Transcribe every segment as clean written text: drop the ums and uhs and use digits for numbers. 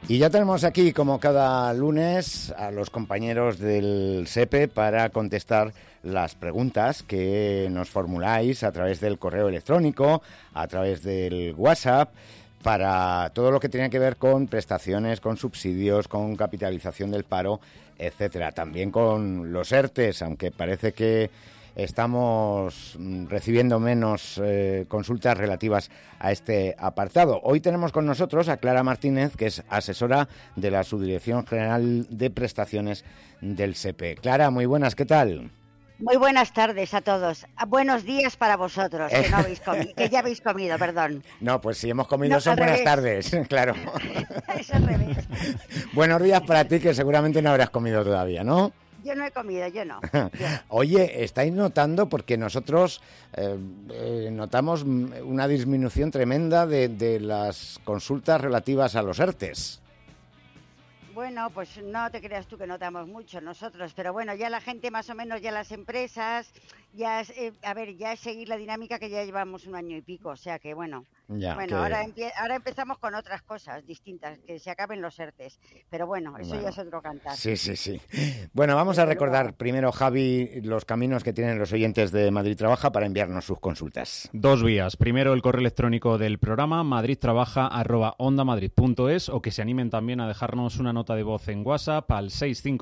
Y ya tenemos aquí, como cada lunes, a los compañeros del SEPE para contestar las preguntas que nos formuláis a través del correo electrónico, a través del WhatsApp, para todo lo que tiene que ver con prestaciones, con subsidios, con capitalización del paro, etcétera. También con los ERTEs, aunque parece que estamos recibiendo menos consultas relativas a este apartado. Hoy tenemos con nosotros a Clara Martínez, que es asesora de la Subdirección General de Prestaciones del SEPE. Clara, muy buenas, ¿qué tal? Muy buenas tardes a todos. Buenos días para vosotros, que no habéis comido, que ya habéis comido, perdón. No, pues si hemos comido son buenas tardes, claro. Es al revés. Buenos días para ti, que seguramente no habrás comido todavía, ¿no? Yo no he comido, yo no. Oye, ¿estáis notando? Porque nosotros notamos una disminución tremenda de las consultas relativas a los ERTEs. Bueno, pues no te creas tú que notamos mucho nosotros, pero bueno, ya la gente más o menos, ya las empresas, ya es, ya es seguir la dinámica que ya llevamos un año y pico, o sea que bueno. Ya, bueno, ahora empezamos con otras cosas distintas, que se acaben los ERTEs, pero bueno, eso ya es otro cantar. Sí. Bueno, vamos a recordar primero, Javi, los caminos que tienen los oyentes de Madrid Trabaja para enviarnos sus consultas. 2 vías. Primero, el correo electrónico del programa, madridtrabaja@ondamadrid.es, o que se animen también a dejarnos una nota de voz en WhatsApp al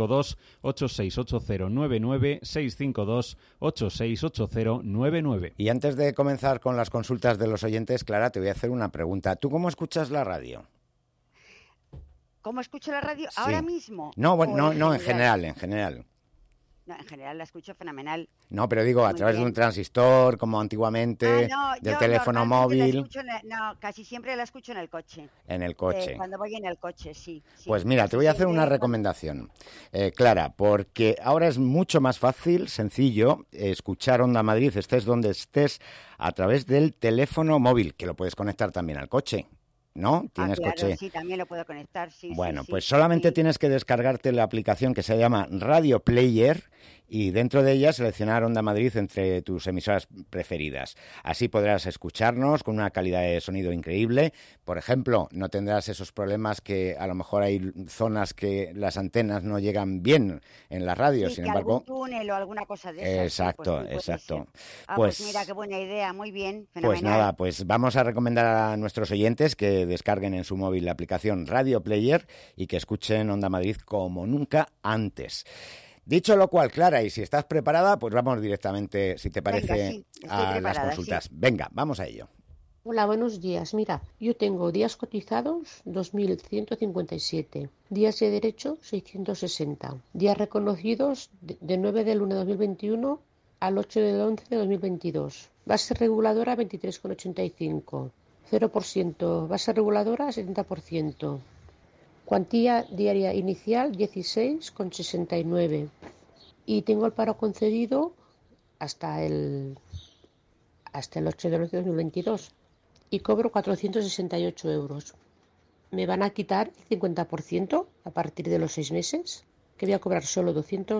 652-868099, 652-868099. Y antes de comenzar con las consultas de los oyentes, Clara, te voy a hacer una pregunta. ¿Tú cómo escuchas la radio? ¿Cómo escucho la radio? Sí. ¿Ahora mismo? No, en general. No, en general la escucho fenomenal. No, pero digo, a través de un transistor, como antiguamente, del teléfono móvil. Casi siempre la escucho en el coche. En el coche. Cuando voy en el coche, sí. Pues mira, te voy a hacer una recomendación, Clara, porque ahora es mucho más fácil, sencillo, escuchar Onda Madrid, estés donde estés, a través del teléfono móvil, que lo puedes conectar también al coche. ¿No? ¿Tienes coche? Sí, también lo puedo conectar, sí. Bueno, sí, pues solamente tienes que descargarte la aplicación que se llama Radio Player y dentro de ella seleccionar Onda Madrid entre tus emisoras preferidas. Así podrás escucharnos con una calidad de sonido increíble. Por ejemplo, no tendrás esos problemas que a lo mejor hay zonas que las antenas no llegan bien en la radio. Sí, sin que embargo, algún túnel o alguna cosa de esas. Exacto. Pues mira, qué buena idea, muy bien, fenomenal. Pues nada, pues vamos a recomendar a nuestros oyentes que descarguen en su móvil la aplicación Radio Player y que escuchen Onda Madrid como nunca antes. Dicho lo cual, Clara, y si estás preparada, pues vamos directamente, si te parece, a las consultas. Sí. Venga, vamos a ello. Hola, buenos días. Mira, yo tengo días cotizados 2.157, días de derecho 660, días reconocidos de 9 del 1 de 2021 al 8 del 11 de 2022. Base reguladora 23,85, 0%, base reguladora 70%. Cuantía diaria inicial 16,69 y tengo el paro concedido hasta el 8 de 11 de 2022 y cobro 468 euros. ¿Me van a quitar el 50% a partir de los 6 meses? ¿Que voy a cobrar solo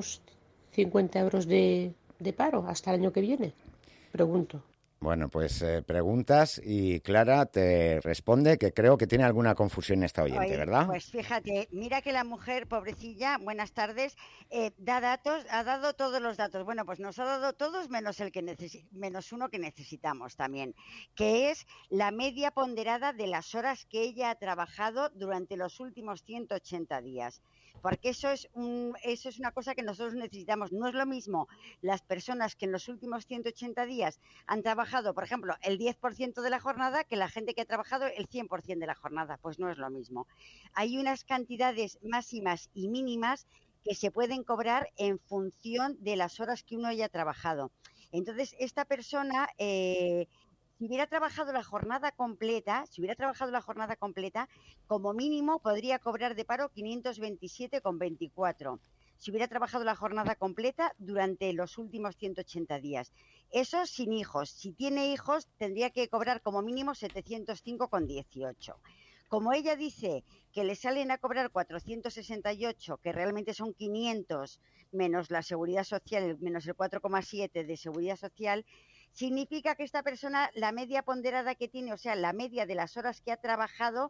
250 euros de paro hasta el año que viene? Pregunto. Bueno, pues preguntas y Clara te responde, que creo que tiene alguna confusión esta oyente, ¿verdad? Pues fíjate, mira que la mujer, pobrecilla, buenas tardes, da datos, ha dado todos los datos. Bueno, pues nos ha dado todos menos menos uno que necesitamos también, que es la media ponderada de las horas que ella ha trabajado durante los últimos 180 días. Porque eso es una cosa que nosotros necesitamos. No es lo mismo las personas que en los últimos 180 días han trabajado, por ejemplo, el 10% de la jornada que la gente que ha trabajado el 100% de la jornada. Pues no es lo mismo. Hay unas cantidades máximas y mínimas que se pueden cobrar en función de las horas que uno haya trabajado. Entonces, esta persona... Si hubiera trabajado la jornada completa, como mínimo podría cobrar de paro 527,24. Si hubiera trabajado la jornada completa durante los últimos 180 días. Eso sin hijos. Si tiene hijos, tendría que cobrar como mínimo 705,18. Como ella dice que le salen a cobrar 468, que realmente son 500, menos la seguridad social, menos el 4,7 de seguridad social, significa que esta persona, la media ponderada que tiene, o sea, la media de las horas que ha trabajado,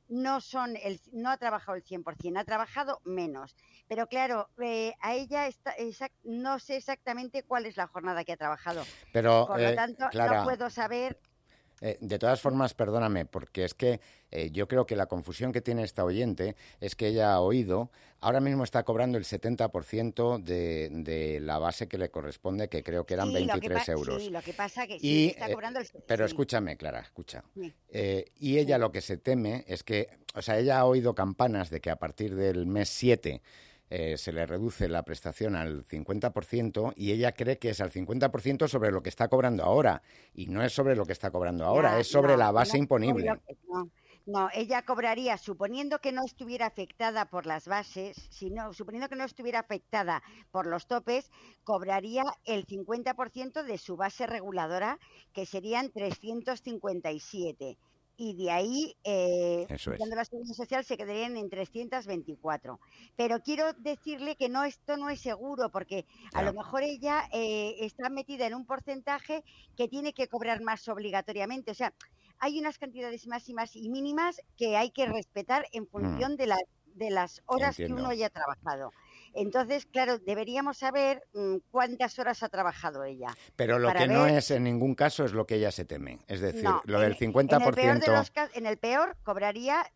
no ha trabajado el 100%, ha trabajado menos. Pero claro, a ella no sé exactamente cuál es la jornada que ha trabajado. Pero, por lo tanto, Clara, no puedo saber. De todas formas, perdóname, porque es que yo creo que la confusión que tiene esta oyente es que ella ha oído, ahora mismo está cobrando el 70% de la base que le corresponde, que creo que eran 23 euros. Sí, lo que pasa que sí, está cobrando el... Pero sí. escúchame, Clara, escucha. Sí. Y ella lo que se teme es que, o sea, ella ha oído campanas de que a partir del mes 7... se le reduce la prestación al 50% y ella cree que es al 50% sobre lo que está cobrando ahora. Y no es sobre lo que está cobrando ahora, es sobre la base imponible. No, ella cobraría, suponiendo que no estuviera afectada por las bases, suponiendo que no estuviera afectada por los topes, cobraría el 50% de su base reguladora, que serían 357. Y de ahí, quitando la seguridad social, se quedarían en 324. Pero quiero decirle que esto no es seguro, porque a lo mejor ella está metida en un porcentaje que tiene que cobrar más obligatoriamente. O sea, hay unas cantidades máximas y mínimas que hay que respetar en función de las horas que uno haya trabajado. Entonces, claro, deberíamos saber cuántas horas ha trabajado ella. Pero lo que no es en ningún caso es lo que ella se teme. Es decir, lo del 50%... En el peor cobraría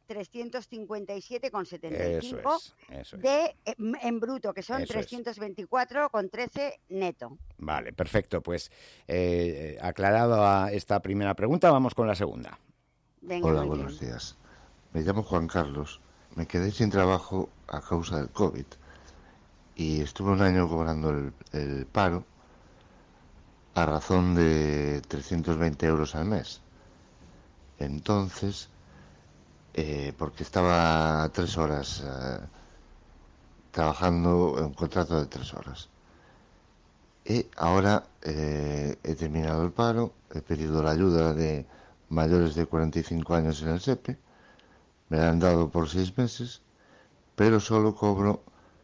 357,75 en bruto, que son 324,13 neto. Vale, perfecto. Pues aclarado esta primera pregunta, vamos con la segunda. Venga, hola, buenos días. Me llamo Juan Carlos. Me quedé sin trabajo a causa del COVID. Y estuve un año cobrando el paro a razón de 320 euros al mes. Entonces, porque estaba 3 horas trabajando en un contrato de 3 horas. Y ahora he terminado el paro, he pedido la ayuda de mayores de 45 años en el SEPE, me la han dado por 6 meses, pero solo cobro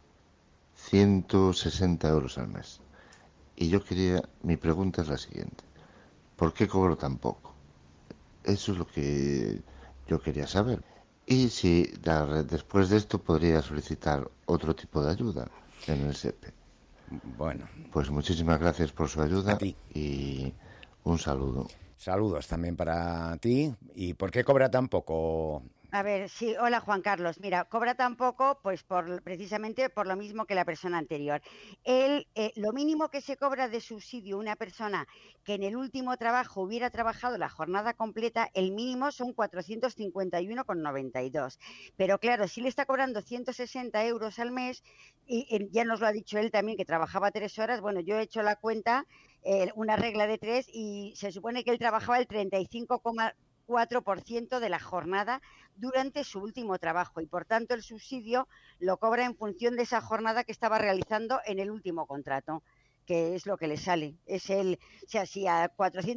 160 euros al mes. Y mi pregunta es la siguiente: ¿por qué cobro tan poco? Eso es lo que yo quería saber. Y si después de esto podría solicitar otro tipo de ayuda en el SEPE. Bueno. Pues muchísimas gracias por su ayuda y un saludo. Saludos también para ti. ¿Y por qué cobra tan poco? A ver, sí, hola Juan Carlos. Mira, cobra tan poco, pues precisamente por lo mismo que la persona anterior. Lo mínimo que se cobra de subsidio una persona que en el último trabajo hubiera trabajado la jornada completa, el mínimo son 451,92. Pero claro, si le está cobrando 160 euros al mes, y ya nos lo ha dicho él también, que trabajaba 3 horas, bueno, yo he hecho la cuenta, una regla de 3, y se supone que él trabajaba el 35,4% de la jornada durante su último trabajo y por tanto el subsidio lo cobra en función de esa jornada que estaba realizando en el último contrato, que es lo que le sale. O sea, si a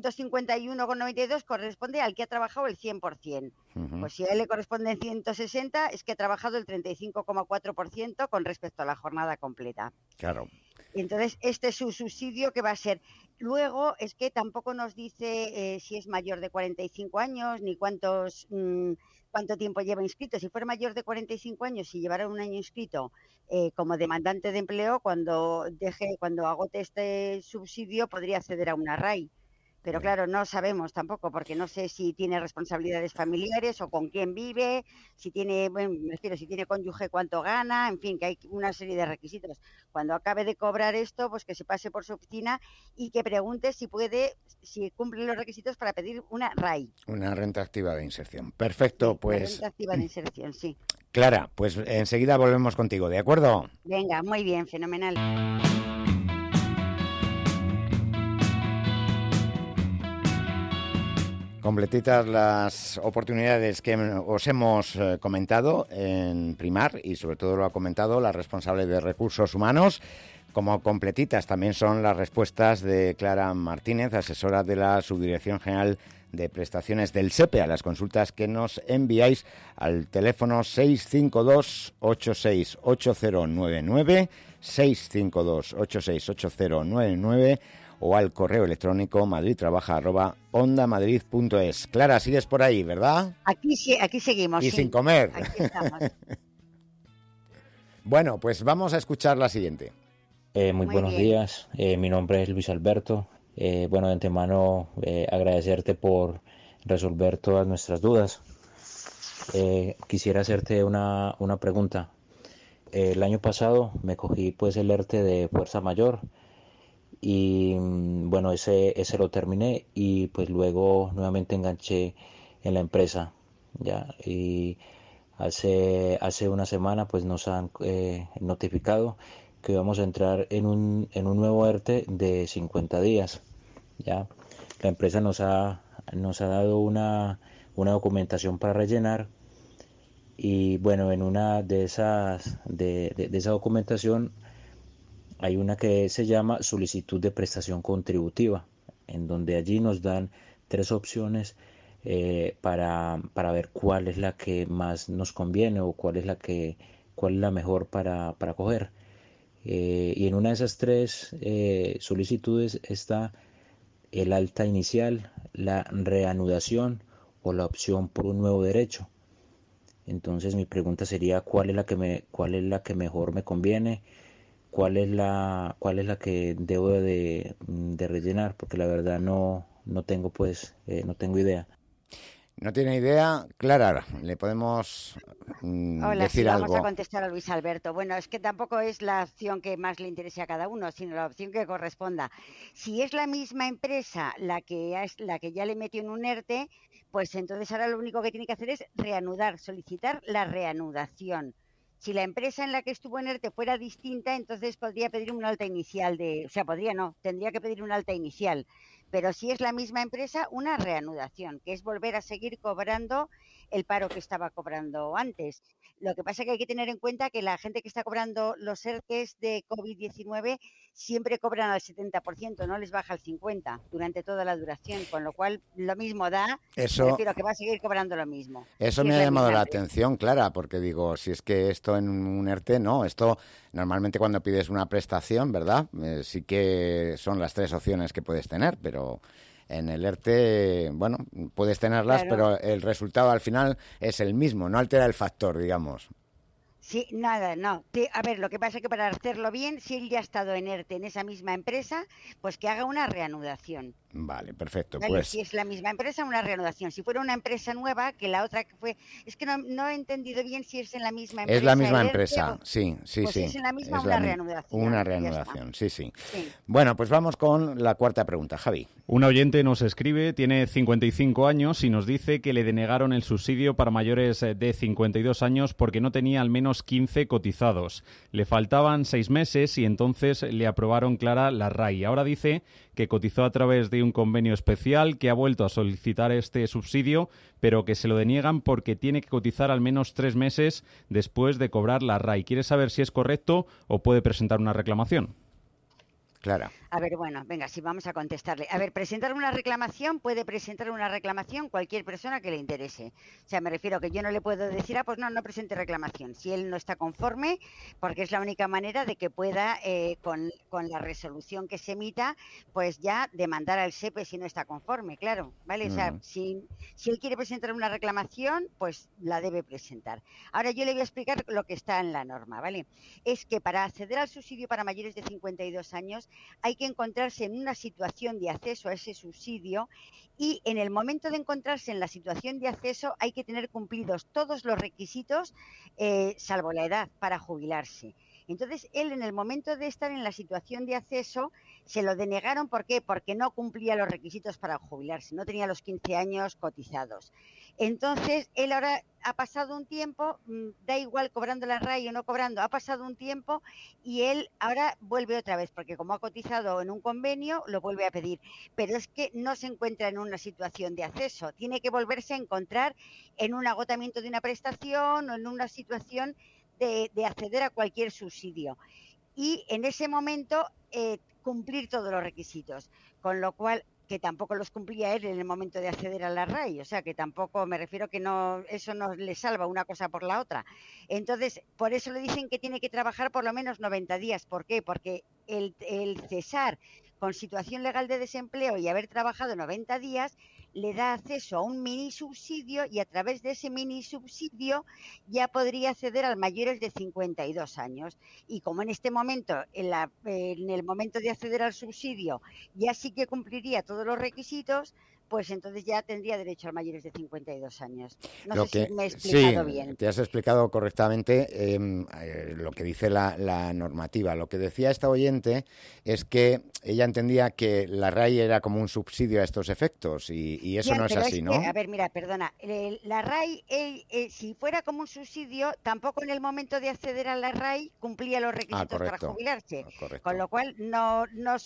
451,92 corresponde al que ha trabajado el 100%. Pues si a él le corresponden 160, es que ha trabajado el 35,4% con respecto a la jornada completa. Claro. Y entonces este es su subsidio, que va a ser. Luego es que tampoco nos dice si es mayor de 45 años ni cuánto tiempo lleva inscrito. Si fuera mayor de 45 años y llevara un año inscrito como demandante de empleo, cuando agote este subsidio podría acceder a una RAI. Pero claro, no sabemos tampoco, porque no sé si tiene responsabilidades familiares o con quién vive, si tiene cónyuge, cuánto gana, en fin, que hay una serie de requisitos. Cuando acabe de cobrar esto, pues que se pase por su oficina y que pregunte si cumple los requisitos para pedir una RAI. Una renta activa de inserción. Perfecto, sí, pues... Una renta activa de inserción, sí. Clara, pues enseguida volvemos contigo, ¿de acuerdo? Venga, muy bien, fenomenal. Completitas las oportunidades que os hemos comentado en Primar, y sobre todo lo ha comentado la responsable de Recursos Humanos. Como completitas también son las respuestas de Clara Martínez, asesora de la Subdirección General de Prestaciones del SEPE, a las consultas que nos enviáis al teléfono 652-868099, 652-868099, o al correo electrónico madridtrabaja@ondamadrid.es. Clara, sigues por ahí, ¿verdad? Aquí seguimos. Y sí. sin comer. Aquí estamos. Bueno, pues vamos a escuchar la siguiente. Muy buenos bien. días, mi nombre es Luis Alberto. Bueno, de antemano agradecerte por resolver todas nuestras dudas. Quisiera hacerte una pregunta. El año pasado me cogí pues el ERTE de fuerza mayor y bueno, ese lo terminé y pues luego nuevamente enganché en la empresa, ¿ya? Y hace una semana pues nos han notificado que vamos a entrar en un nuevo ERTE de 50 días, ¿ya? La empresa nos ha dado una documentación para rellenar y bueno, en una de esas de esa documentación hay una que se llama solicitud de prestación contributiva, en donde allí nos dan 3 opciones para ver cuál es la que más nos conviene o cuál es la mejor para coger. Y en una de esas 3 solicitudes está el alta inicial, la reanudación o la opción por un nuevo derecho. Entonces mi pregunta sería cuál es la que mejor me conviene, cuál es la que debo de rellenar, porque la verdad no tengo no tengo idea. ¿No tiene idea? Clara, ¿le podemos Hola, decir sí, vamos algo? a contestar a Luis Alberto. Bueno, es que tampoco es la opción que más le interese a cada uno, sino la opción que corresponda. Si es la misma empresa la que ya le metió en un ERTE, pues entonces ahora lo único que tiene que hacer es solicitar la reanudación. Si la empresa en la que estuvo en ERTE fuera distinta, entonces podría pedir un alta inicial tendría que pedir un alta inicial. Pero si es la misma empresa, una reanudación, que es volver a seguir cobrando el paro que estaba cobrando antes. Lo que pasa es que hay que tener en cuenta que la gente que está cobrando los ERTEs de COVID-19 siempre cobran al 70%, no les baja al 50% durante toda la duración, con lo cual lo mismo da, me refiero a que va a seguir cobrando lo mismo. Eso Si me es ha la llamado misma la empresa. atención, Clara, porque digo, si es que esto en un ERTE, no, esto normalmente cuando pides una prestación, ¿verdad? Sí que son las 3 opciones que puedes tener, pero en el ERTE, bueno, puedes tenerlas, Claro. pero el resultado al final es el mismo, no altera el factor, digamos. Sí, nada, no. A ver, lo que pasa es que para hacerlo bien, si él ya ha estado en ERTE en esa misma empresa, pues que haga una reanudación. Vale, perfecto. Vale, Pues si es la misma empresa, una reanudación. Si fuera una empresa nueva, que la otra que fue... Es que no he entendido bien si es en la misma empresa. es la misma el ERTE empresa, sí. Pues si es en la misma, una reanudación. Una Ya reanudación, está. sí. Sí. Bueno, pues vamos con la cuarta pregunta, Javi. Un oyente nos escribe, tiene 55 años y nos dice que le denegaron el subsidio para mayores de 52 años porque no tenía al menos 15 cotizados. Le faltaban 6 meses y entonces le aprobaron, Clara, la RAI. Ahora dice que cotizó a través de un convenio especial, que ha vuelto a solicitar este subsidio, pero que se lo deniegan porque tiene que cotizar al menos 3 meses después de cobrar la RAI. ¿Quiere saber si es correcto o puede presentar una reclamación? Clara. A ver, bueno, venga, sí, vamos a contestarle. A ver, puede presentar una reclamación cualquier persona que le interese. O sea, me refiero que yo no le puedo decir, pues no presente reclamación. Si él no está conforme, porque es la única manera de que pueda, con la resolución que se emita, pues ya demandar al SEPE si no está conforme, claro, ¿vale? O sea, si él quiere presentar una reclamación, pues la debe presentar. Ahora yo le voy a explicar lo que está en la norma, ¿vale? Es que para acceder al subsidio para mayores de 52 años hay que encontrarse en una situación de acceso a ese subsidio y en el momento de encontrarse en la situación de acceso hay que tener cumplidos todos los requisitos, salvo la edad, para jubilarse. Entonces, él en el momento de estar en la situación de acceso se lo denegaron. ¿Por qué? Porque no cumplía los requisitos para jubilarse, no tenía los 15 años cotizados. Entonces, él ahora ha pasado un tiempo, da igual cobrando la RAI o no cobrando, ha pasado un tiempo y él ahora vuelve otra vez, porque como ha cotizado en un convenio, lo vuelve a pedir. Pero es que no se encuentra en una situación de acceso, tiene que volverse a encontrar en un agotamiento de una prestación o en una situación de acceder a cualquier subsidio. Y en ese momento cumplir todos los requisitos, con lo cual que tampoco los cumplía él en el momento de acceder a la RAI, o sea que tampoco, me refiero que no, eso no le salva una cosa por la otra. Entonces, por eso le dicen que tiene que trabajar por lo menos 90 días. ¿Por qué? Porque el cesar con situación legal de desempleo y haber trabajado 90 días, le da acceso a un mini subsidio y a través de ese mini subsidio ya podría acceder a mayores de 52 años. Y como en este momento, en el momento de acceder al subsidio, ya sí que cumpliría todos los requisitos, pues entonces ya tendría derecho a mayores de 52 años. No sé si me he explicado bien. Sí, te has explicado correctamente lo que dice la normativa. Lo que decía esta oyente es que ella entendía que la RAI era como un subsidio a estos efectos y eso no es así, ¿no? A ver, mira, perdona. La RAI, si fuera como un subsidio, tampoco en el momento de acceder a la RAI cumplía los requisitos para jubilarse. Correcto. Con lo cual no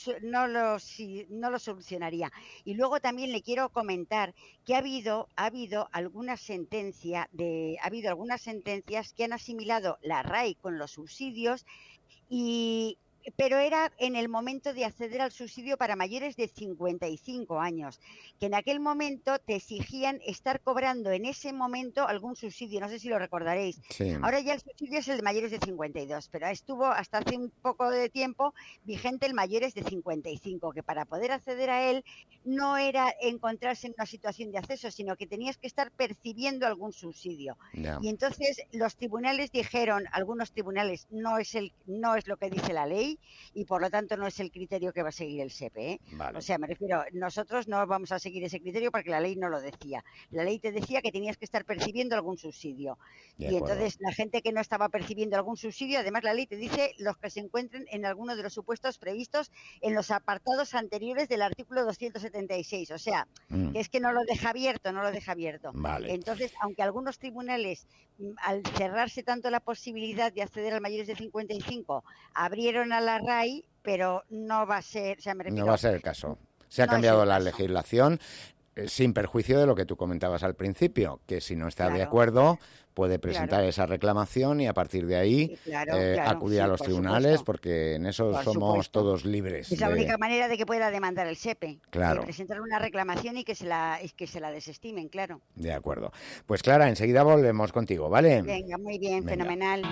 lo solucionaría. Y luego también le quiero comentar que ha habido algunas sentencias que han asimilado la RAI con los subsidios pero era en el momento de acceder al subsidio para mayores de 55 años, que en aquel momento te exigían estar cobrando en ese momento algún subsidio, no sé si lo recordaréis. Sí. Ahora ya el subsidio es el de mayores de 52, pero estuvo hasta hace un poco de tiempo vigente el mayores de 55, que para poder acceder a él no era encontrarse en una situación de acceso, sino que tenías que estar percibiendo algún subsidio. Yeah. Y entonces los tribunales dijeron, algunos tribunales, no es lo que dice la ley, y por lo tanto no es el criterio que va a seguir el SEPE, ¿eh? Vale. O sea, me refiero, nosotros no vamos a seguir ese criterio porque la ley no lo decía. La ley te decía que tenías que estar percibiendo algún subsidio. Y entonces la gente que no estaba percibiendo algún subsidio, además la ley te dice los que se encuentren en alguno de los supuestos previstos en los apartados anteriores del artículo 276. O sea, que es que no lo deja abierto. Vale. Entonces, aunque algunos tribunales, al cerrarse tanto la posibilidad de acceder a mayores de 55, abrieron a la RAI, pero no va a ser, o sea, me refiero, no va a ser el caso. Se ha cambiado la legislación sin perjuicio de lo que tú comentabas al principio, que si no está de acuerdo puede presentar esa reclamación y a partir de ahí acudir a los tribunales, porque en eso somos todos libres. Es la única manera de que pueda demandar el SEPE. Claro. Presentar una reclamación y que se la desestimen, claro. De acuerdo. Pues Clara, enseguida volvemos contigo, ¿vale? Venga, muy bien, fenomenal.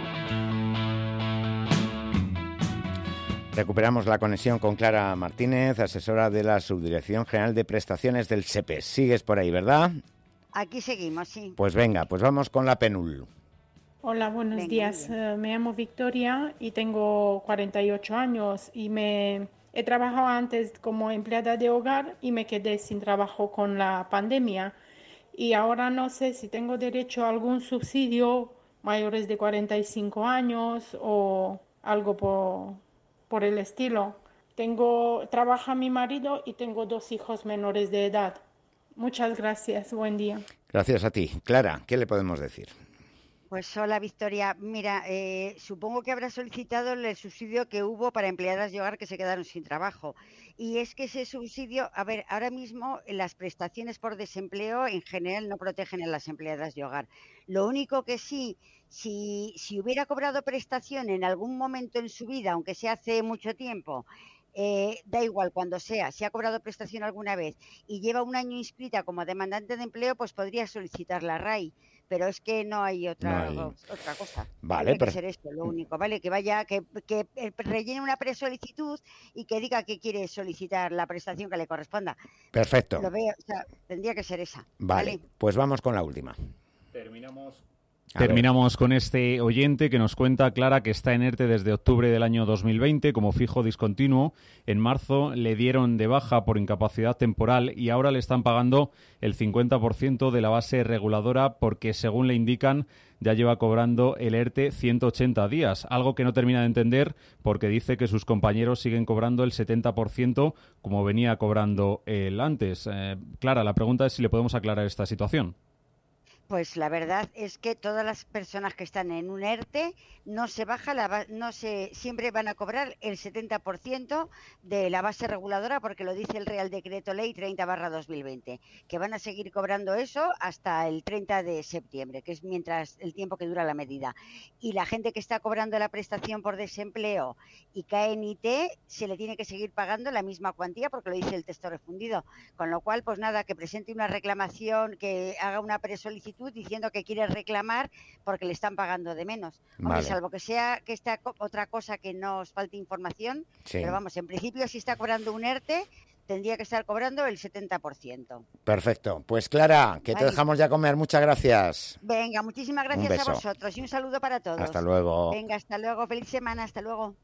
Recuperamos la conexión con Clara Martínez, asesora de la Subdirección General de Prestaciones del SEPE. Sigues por ahí, ¿verdad? Aquí seguimos, sí. Pues venga, pues vamos con la PENUL. Hola, buenos días. Me llamo Victoria y tengo 48 años y he trabajado antes como empleada de hogar y me quedé sin trabajo con la pandemia. Y ahora no sé si tengo derecho a algún subsidio mayores de 45 años o algo por el estilo. Trabaja mi marido y tengo 2 hijos menores de edad. Muchas gracias, buen día. Gracias a ti. Clara, ¿qué le podemos decir? Pues hola, Victoria. Mira, supongo que habrá solicitado el subsidio que hubo para empleadas de hogar que se quedaron sin trabajo. Y es que ese subsidio, a ver, ahora mismo las prestaciones por desempleo en general no protegen a las empleadas de hogar. Lo único que sí, si hubiera cobrado prestación en algún momento en su vida, aunque sea hace mucho tiempo, da igual cuando sea, si ha cobrado prestación alguna vez y lleva un año inscrita como demandante de empleo, pues podría solicitar la RAI. Pero es que no hay otra cosa. Vale, tiene que ser esto, lo único, ¿vale? Que rellene una presolicitud y que diga que quiere solicitar la prestación que le corresponda. Perfecto. Lo veo, o sea, tendría que ser esa. Vale, pues vamos con la última. Terminamos con este oyente que nos cuenta, Clara, que está en ERTE desde octubre del año 2020 como fijo discontinuo. En marzo le dieron de baja por incapacidad temporal y ahora le están pagando el 50% de la base reguladora porque, según le indican, ya lleva cobrando el ERTE 180 días, algo que no termina de entender porque dice que sus compañeros siguen cobrando el 70% como venía cobrando él antes. Clara, la pregunta es si le podemos aclarar esta situación. Pues la verdad es que todas las personas que están en un ERTE no se baja siempre van a cobrar el 70% de la base reguladora porque lo dice el Real Decreto Ley 30/2020, que van a seguir cobrando eso hasta el 30 de septiembre, que es mientras el tiempo que dura la medida. Y la gente que está cobrando la prestación por desempleo y cae en IT se le tiene que seguir pagando la misma cuantía porque lo dice el texto refundido. Con lo cual, pues nada, que presente una reclamación, que haga una presolicitud solicitud diciendo que quiere reclamar porque le están pagando de menos. Hombre, Vale. salvo que sea que está otra cosa que nos falte información, Sí. pero vamos, en principio si está cobrando un ERTE, tendría que estar cobrando el 70%. Perfecto. Pues Clara, que te Vale. dejamos ya comer. Muchas gracias. Venga, muchísimas Un gracias a beso. vosotros y un saludo para todos. Hasta luego. Venga, hasta luego, feliz semana, hasta luego.